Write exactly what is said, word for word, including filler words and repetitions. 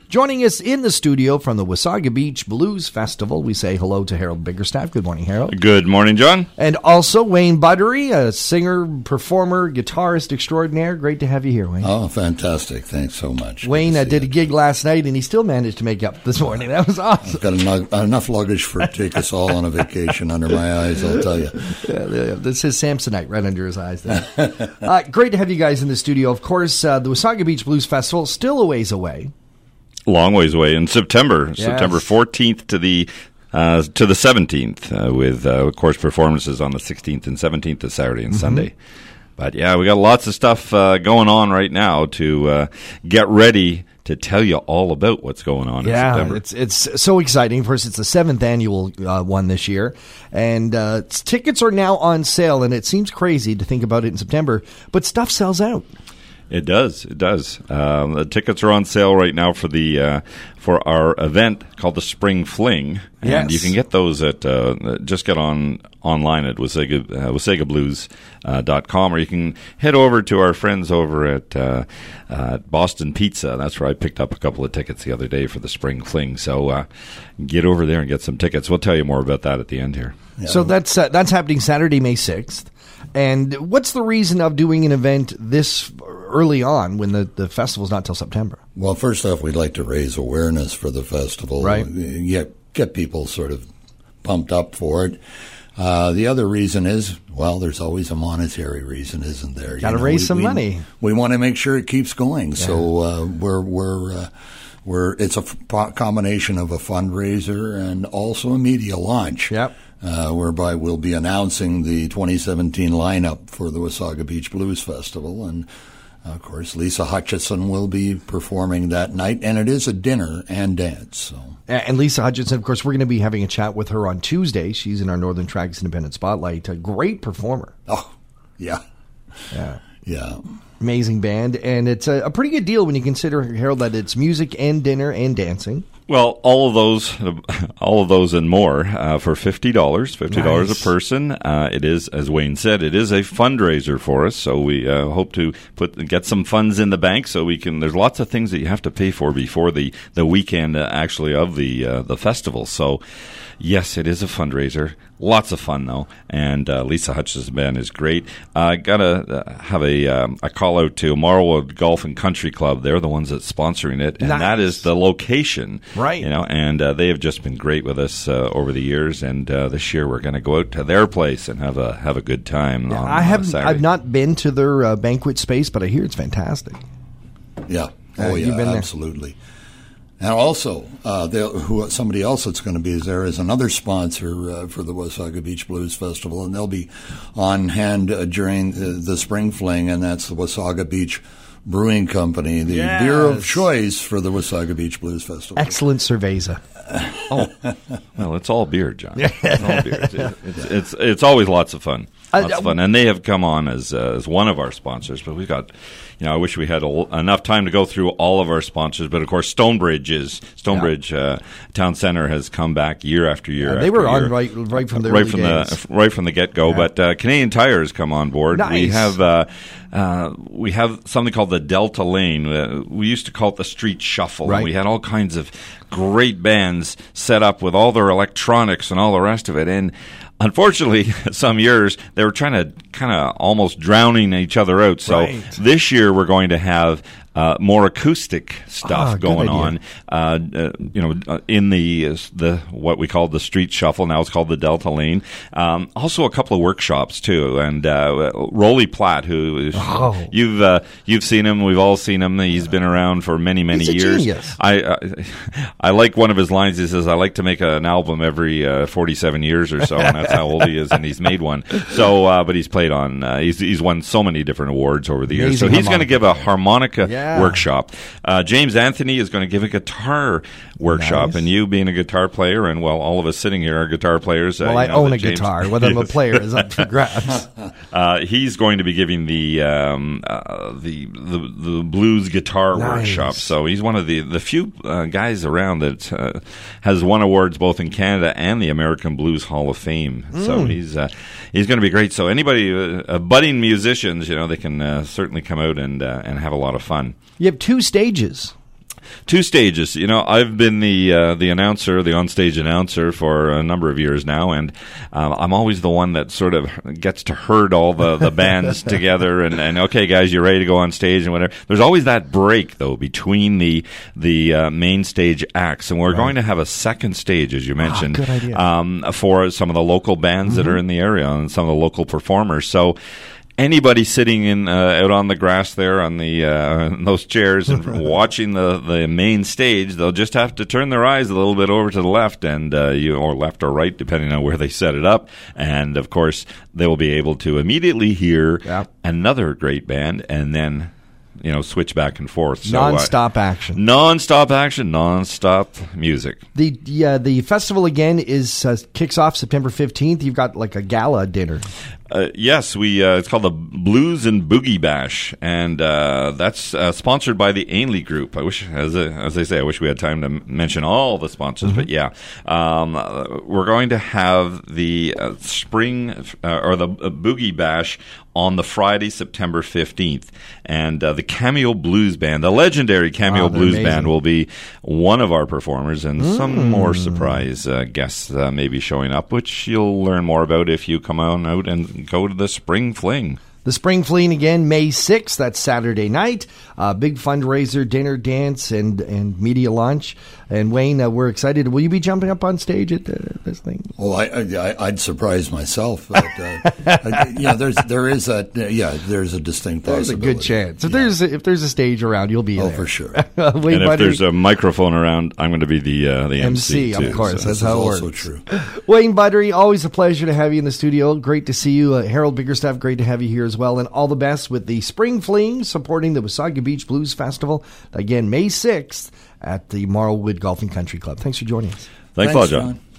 Joining us in the studio from the Wasaga Beach Blues Festival, we say hello to Harold Biggerstaff. Good morning, Harold. Good morning, John. And also Wayne Buttery, a singer, performer, guitarist extraordinaire. Great to have you here, Wayne. Oh, fantastic. Thanks so much. Wayne uh, did a gig last night, and he still managed to make up this morning. That was awesome. I've got enough, enough luggage for to take us all on a vacation under my eyes, I'll tell you. Yeah, yeah, this is Samsonite right under his eyes there. uh, great to have you guys in the studio. Of course, uh, the Wasaga Beach Blues Festival still a ways away. Long ways away in September, Yes. September fourteenth to the uh, to the seventeenth, uh, with uh, of course performances on the sixteenth and seventeenth, this Saturday and mm-hmm. Sunday. But yeah, we got lots of stuff uh, going on right now to uh, get ready to tell you all about what's going on yeah, in September. it's it's so exciting. First, it's the seventh annual uh, one this year, and uh, tickets are now on sale. And it seems crazy to think about it in September, but stuff sells out. It does. It does. Um, the tickets are on sale right now for the uh, for our event called the Spring Fling, and yes. you can get those at uh, just get on online at Wasaga, uh, wasaga blues dot com, or you can head over to our friends over at uh, uh, Boston Pizza. That's where I picked up a couple of tickets the other day for the Spring Fling. So uh, get over there and get some tickets. We'll tell you more about that at the end here. Yeah. So that's uh, that's happening Saturday, May sixth. And what's the reason of doing an event this early on when the, the festival's not till September? Well, first off, we'd like to raise awareness for the festival. Right. Get, get people sort of pumped up for it. Uh, the other reason is, well, there's always a monetary reason, isn't there? Got to raise we, some we, money. We want to make sure it keeps going. Yeah. So uh, we're we're uh, we're it's a f- combination of a fundraiser and also a media launch. Yep. Uh, whereby we'll be announcing the twenty seventeen lineup for the Wasaga Beach Blues Festival. And, uh, of course, Lisa Hutchison will be performing that night. And it is a dinner and dance. So. And Lisa Hutchison, of course, we're going to be having a chat with her on Tuesday. She's in our Northern Tracks Independent Spotlight. A great performer. Oh, yeah. Yeah. Yeah. Amazing band. And it's a, a pretty good deal when you consider, Harold, that it's music and dinner and dancing. Well, all of those, all of those and more uh, for fifty dollars, fifty dollars nice. a person. Uh, it is, as Wayne said, it is a fundraiser for us. So we uh, hope to put get some funds in the bank so we can. There's lots of things that you have to pay for before the the weekend uh, actually of the uh, the festival. So yes, it is a fundraiser. Lots of fun though, and uh, Lisa Hutchison's band is great. I uh, gotta uh, have a um, a call out to Marlwood Golf and Country Club. They're the ones that's sponsoring it, and nice. that is the location, right? You know, and uh, they have just been great with us uh, over the years. And uh, this year we're going to go out to their place and have a have a good time. Yeah, on, I have uh, I've not been to their uh, banquet space, but I hear it's fantastic. Yeah, uh, oh yeah, been absolutely. There? And also, uh, who somebody else that's going to be there is another sponsor uh, for the Wasaga Beach Blues Festival, and they'll be on hand uh, during the, the Spring Fling, and that's the Wasaga Beach Brewing Company, the yes. beer of choice for the Wasaga Beach Blues Festival. Excellent cerveza. Oh, well, it's all beer, John. It's all beer. It's, it's, it's, it's always lots of fun. Lots of fun. And they have come on as uh, as one of our sponsors, but we've got, you know, I wish we had a, enough time to go through all of our sponsors, but of course Stonebridge is, Stonebridge yeah. uh, Town Center has come back year after year. Yeah, after they were year, on right, right from the right early from days. the right from the get go. Yeah. But uh, Canadian Tire has come on board. Nice. We have uh, uh, we have something called the Delta Lane. Uh, we used to call it the Street Shuffle. Right. And we had all kinds of great bands set up with all their electronics and all the rest of it. And unfortunately, some years they were trying to kind of almost drowning each other out. So right. this year we're going to have uh, more acoustic stuff ah, going on. Uh, uh, you know, uh, in the uh, the what we call the Street Shuffle, now it's called the Delta Lane. Um, also, a couple of workshops too. And uh, Rolly Platt, who is, oh. you've uh, you've seen him, we've all seen him. He's been around for many many He's a years. Genius. I uh, I like one of his lines. He says, "I like to make an album every uh, forty-seven years or so," and that's how old he is, and he's made one. So, uh, but he's played on. Uh, he's he's won so many different awards over the years. Amazing so he's going to give a harmonica yeah. workshop. Uh, James Anthony is going to give a guitar workshop, nice. and you being a guitar player, and well, all of us sitting here are guitar players. Uh, well, I you know, own a James, guitar. Whether I'm a player is up for grabs. Uh, he's going to be giving the um, uh, the, the the blues guitar nice. workshop. So he's one of the the few uh, guys around that uh, has won awards both in Canada and the American Blues Hall of Fame. Mm. So he's uh, he's going to be great. So anybody uh, uh, budding musicians, you know, they can uh, certainly come out and uh, and have a lot of fun. You have two stages. two stages. You know, I've been the uh, the announcer, the onstage announcer for a number of years now, and um, I'm always the one that sort of gets to herd all the, the bands together and, and, okay, guys, you're ready to go on stage and whatever. There's always that break, though, between the the uh, main stage acts, and we're right. going to have a second stage, as you mentioned, oh, good idea. Um, for some of the local bands mm-hmm. that are in the area and some of the local performers. So anybody sitting in uh, out on the grass there on the uh, those chairs and watching the, the main stage, they'll just have to turn their eyes a little bit over to the left and uh, you or left or right, depending on where they set it up. And of course, they will be able to immediately hear yeah. another great band, and then you know switch back and forth. So, non-stop uh, action. Non-stop action. Non-stop music. The yeah, the festival again is uh, kicks off September fifteenth. You've got like a gala dinner. Uh, yes, we. Uh, it's called the Blues and Boogie Bash, and uh, that's uh, sponsored by the Ainley Group. I wish, as a, as I say, I wish we had time to m- mention all the sponsors. Mm-hmm. But yeah, um, uh, we're going to have the uh, spring uh, or the uh, Boogie Bash on the Friday, September fifteenth, and uh, the Cameo Blues Band, the legendary Cameo wow, Blues amazing. Band, will be one of our performers, and mm. some more surprise uh, guests uh, may be showing up, which you'll learn more about if you come on out and go to the Spring Fling. The Spring Fling again, May sixth. That's Saturday night. Uh, big fundraiser, dinner, dance, and, and media lunch. And Wayne, uh, we're excited. Will you be jumping up on stage at uh, this thing? Well, I, I, I'd surprise myself. But, uh, I, you know, there's there is a uh, yeah, there's a distinct there's possibility. There's a good chance. If yeah. there's a, if there's a stage around, you'll be oh, there. Oh, for sure. Wayne and if Buddy, there's a microphone around, I'm going to be the uh, the M C, M C too, of course. So. That's how it works. Also true. Wayne Budry, always a pleasure to have you in the studio. Great to see you. Uh, Harold Biggerstaff, great to have you here as well. And all the best with the Spring Fling supporting the Wasaga Beach Blues Festival. Again, May sixth at the Marlwood Golf and Country Club. Thanks for joining us. Thanks, Thanks a lot, John. John.